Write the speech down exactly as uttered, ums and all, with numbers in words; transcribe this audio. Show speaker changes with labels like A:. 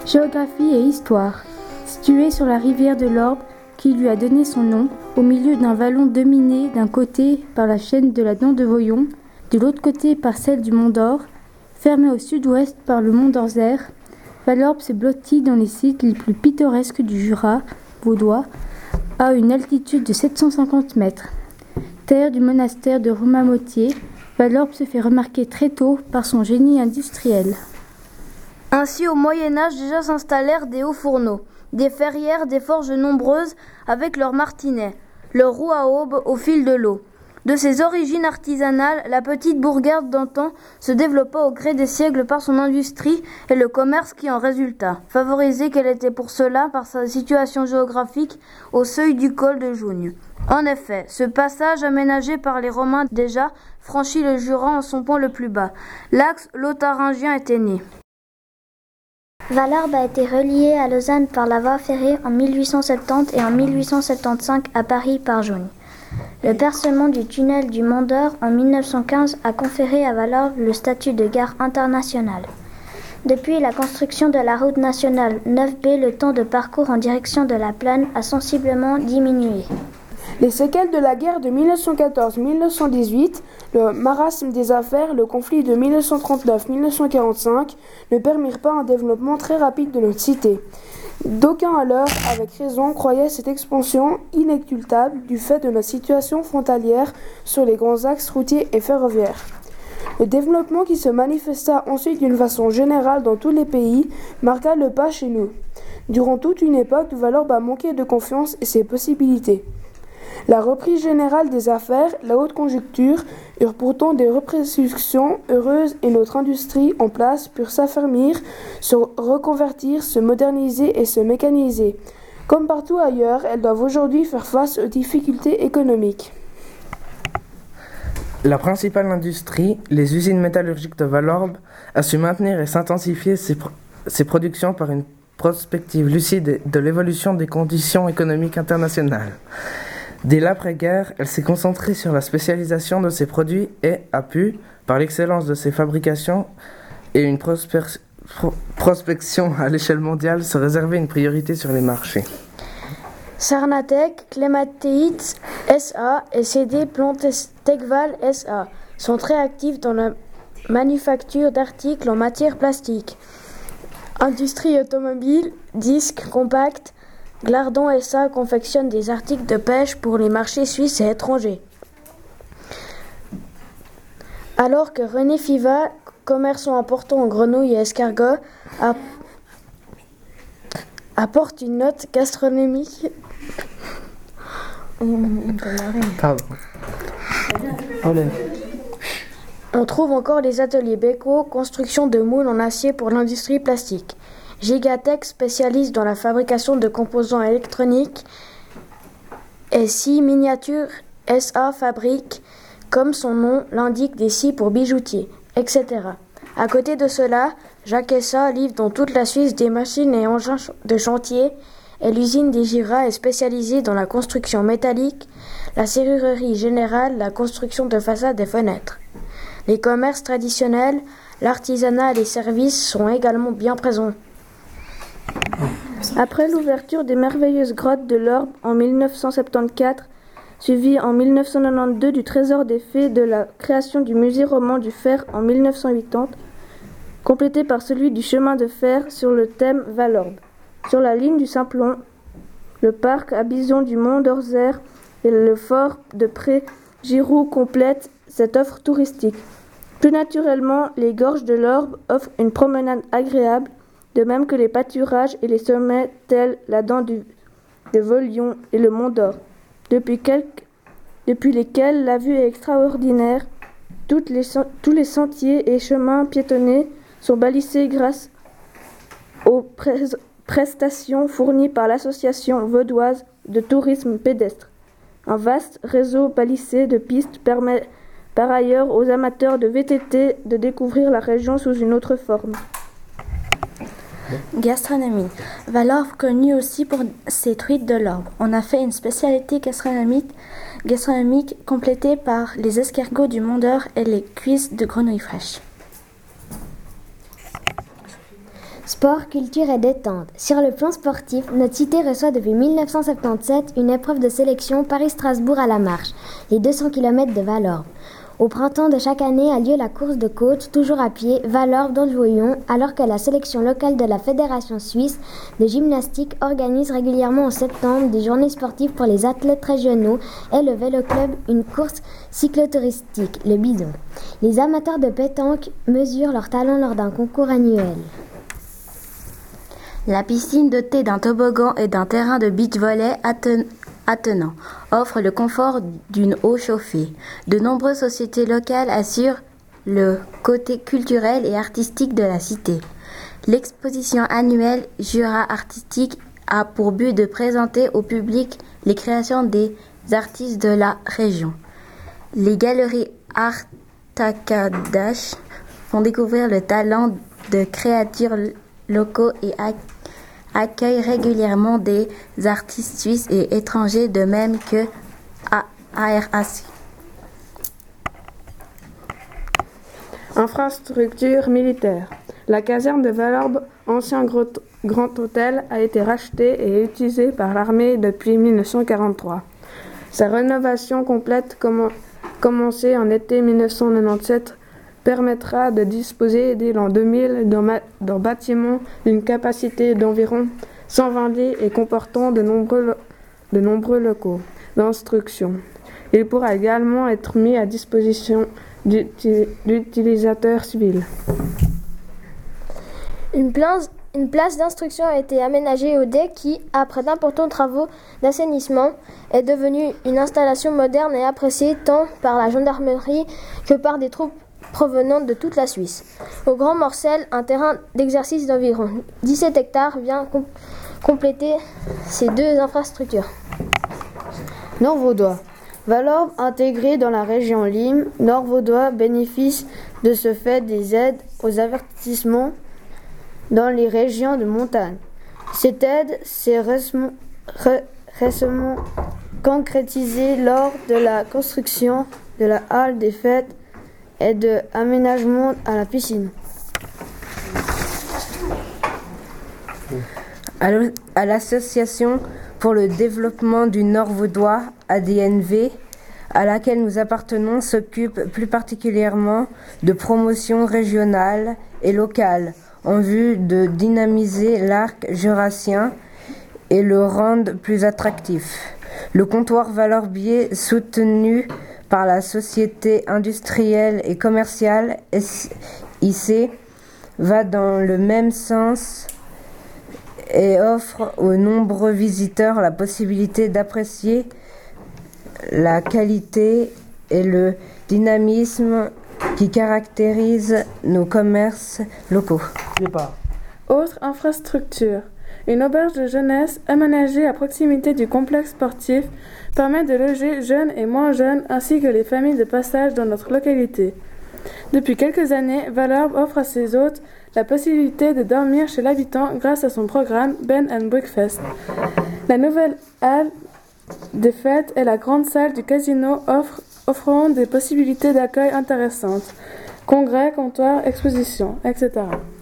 A: Géographie et histoire. Situé sur la rivière de l'Orbe, qui lui a donné son nom, au milieu d'un vallon dominé d'un côté par la chaîne de la Dent de Voyon, de l'autre côté par celle du Mont d'Or, fermé au sud-ouest par le Mont d'Orzer, Valorbe se blottit dans les sites les plus pittoresques du Jura vaudois, à une altitude de sept cent cinquante mètres. Terre du monastère de Romamoutier, Valorbe se fait remarquer très tôt par son génie industriel.
B: Ainsi, au Moyen-Âge, déjà s'installèrent des hauts fourneaux, des ferrières, des forges nombreuses avec leurs martinets, leurs roues à aubes au fil de l'eau. De ses origines artisanales, la petite bourgade d'antan se développa au gré des siècles par son industrie et le commerce qui en résulta, favorisée qu'elle était pour cela par sa situation géographique au seuil du col de Jougne. En effet, ce passage aménagé par les Romains déjà franchit le Jura en son point le plus bas. L'axe lotharingien était né.
C: Valorbe a été reliée à Lausanne par la voie ferrée en mille huit cent soixante-dix et en mille huit cent soixante-quinze à Paris par Jougne. Le percement du tunnel du Mont d'Or en mille neuf cent quinze a conféré à Valorbe le statut de gare internationale. Depuis la construction de la route nationale neuf B, le temps de parcours en direction de la plaine a sensiblement diminué.
D: Les séquelles de la guerre de mille neuf cent quatorze à mille neuf cent dix-huit, le marasme des affaires, le conflit de mille neuf cent trente-neuf à mille neuf cent quarante-cinq ne permirent pas un développement très rapide de notre cité. D'aucuns alors, avec raison, croyaient cette expansion inéluctable du fait de notre situation frontalière sur les grands axes routiers et ferroviaires. Le développement qui se manifesta ensuite d'une façon générale dans tous les pays marqua le pas chez nous. Durant toute une époque, Valorbe a manqué de confiance et ses possibilités. La reprise générale des affaires, la haute conjoncture, eurent pourtant des répercussions heureuses et notre industrie en place put s'affermir, se reconvertir, se moderniser et se mécaniser. Comme partout ailleurs, elles doivent aujourd'hui faire face aux difficultés économiques.
E: La principale industrie, les usines métallurgiques de Valorbe, a su maintenir et s'intensifier ses, pro- ses productions par une prospective lucide de l'évolution des conditions économiques internationales. Dès l'après-guerre, elle s'est concentrée sur la spécialisation de ses produits et a pu, par l'excellence de ses fabrications et une prosper- pro- prospection à l'échelle mondiale, se réserver une priorité sur les marchés.
F: Sarnatec, Clématéites S A et C D Plantes-Tegval S A sont très actifs dans la manufacture d'articles en matière plastique. Industrie automobile, disques, compacts, Glardon S A confectionne des articles de pêche pour les marchés suisses et étrangers. Alors que René Fiva, commerçant important en grenouilles et escargots, a... apporte une note gastronomique.
E: Pardon.
F: On trouve encore les ateliers Beko, construction de moules en acier pour l'industrie plastique. Gigatech, spécialiste dans la fabrication de composants électroniques, et scie Miniature S A fabrique, comme son nom l'indique, des scies pour bijoutiers, et cetera. À côté de cela, Jacques Essa livre dans toute la Suisse des machines et engins de chantier, et l'usine des Gira est spécialisée dans la construction métallique, la serrurerie générale, la construction de façades et fenêtres. Les commerces traditionnels, l'artisanat et les services sont également bien présents.
G: Après l'ouverture des merveilleuses grottes de l'Orbe en mille neuf cent soixante-quatorze, suivie en mille neuf cent quatre-vingt-douze du Trésor des Fées de la création du musée roman du fer en mille neuf cent quatre-vingt, complété par celui du chemin de fer sur le thème Valorbe. Sur la ligne du Simplon, le parc à bisons du Mont d'Orzer et le fort de Pré-Giroux complètent cette offre touristique. Plus naturellement, les gorges de l'Orbe offrent une promenade agréable, de même que les pâturages et les sommets tels la Dent du, de Volion et le Mont d'Or, depuis, quelques, depuis lesquels la vue est extraordinaire. Toutes les, tous les sentiers et chemins piétonnés sont balisés grâce aux pré- prestations fournies par l'association vaudoise de tourisme pédestre. Un vaste réseau balisé de pistes permet par ailleurs aux amateurs de V T T de découvrir la région sous une autre forme.
H: Gastronomie. Valorbe connue aussi pour ses truites de l'Orbe. On a fait une spécialité gastronomique, gastronomique complétée par les escargots du Mont d'Or et les cuisses de grenouilles fraîches.
I: Sport, culture et détente. Sur le plan sportif, notre cité reçoit depuis mille neuf cent soixante-dix-sept une épreuve de sélection Paris-Strasbourg à la marche, les deux cents kilomètres de Valorbe. Au printemps de chaque année a lieu la course de côte, toujours à pied, Valorbe-Donge-Voyon, alors que la sélection locale de la Fédération suisse de gymnastique organise régulièrement en septembre des journées sportives pour les athlètes régionaux et le Vélo Club une course cyclotouristique, le Bison. Les amateurs de pétanque mesurent leur talent lors d'un concours annuel.
H: La piscine dotée d'un toboggan et d'un terrain de beach-volley atten- attenant offre le confort d'une eau chauffée. De nombreuses sociétés locales assurent le côté culturel et artistique de la cité. L'exposition annuelle Jura Artistique a pour but de présenter au public les créations des artistes de la région. Les galeries Artakadash font découvrir le talent de créateurs locaux et accueillent accueille régulièrement des artistes suisses et étrangers, de même que A R A C.
D: Infrastructure militaire. La caserne de Valorbe, ancien grand hôtel, a été rachetée et est utilisée par l'armée depuis mille neuf cent quarante-trois. Sa rénovation complète, comm- commencée en été mille neuf cent quatre-vingt-dix-sept, permettra de disposer dès l'an deux mille d'un, d'un bâtiment d'une capacité d'environ cent vingt lits et comportant de nombreux, de nombreux locaux d'instruction. Il pourra également être mis à disposition d'utilisateurs civils.
J: Une place, une place d'instruction a été aménagée au D E C qui, après d'importants travaux d'assainissement, est devenue une installation moderne et appréciée tant par la gendarmerie que par des troupes provenant de toute la Suisse. Au Grand Morcel, un terrain d'exercice d'environ dix-sept hectares vient com- compléter ces deux infrastructures.
G: Nord-Vaudois. Valorbe intégré dans la région Lim, Nord-Vaudois bénéficie de ce fait des aides aux avertissements dans les régions de montagne. Cette aide s'est récemment, ré- récemment concrétisée lors de la construction de la halle des fêtes et de aménagement à la piscine.
K: À l'association pour le développement du Nord-Vaudois, A D N V, à laquelle nous appartenons, s'occupe plus particulièrement de promotion régionale et locale en vue de dynamiser l'arc jurassien et le rendre plus attractif. Le comptoir Valorbier, soutenu par la société industrielle et commerciale S I C, va dans le même sens et offre aux nombreux visiteurs la possibilité d'apprécier la qualité et le dynamisme qui caractérisent nos commerces locaux.
D: Autre infrastructure. Une auberge de jeunesse aménagée à proximité du complexe sportif permet de loger jeunes et moins jeunes ainsi que les familles de passage dans notre localité. Depuis quelques années, Valorbe offre à ses hôtes la possibilité de dormir chez l'habitant grâce à son programme Bed and Breakfast. La nouvelle halle des fêtes et la grande salle du casino offrent, offrant des possibilités d'accueil intéressantes. Congrès, comptoirs, expositions, et cetera.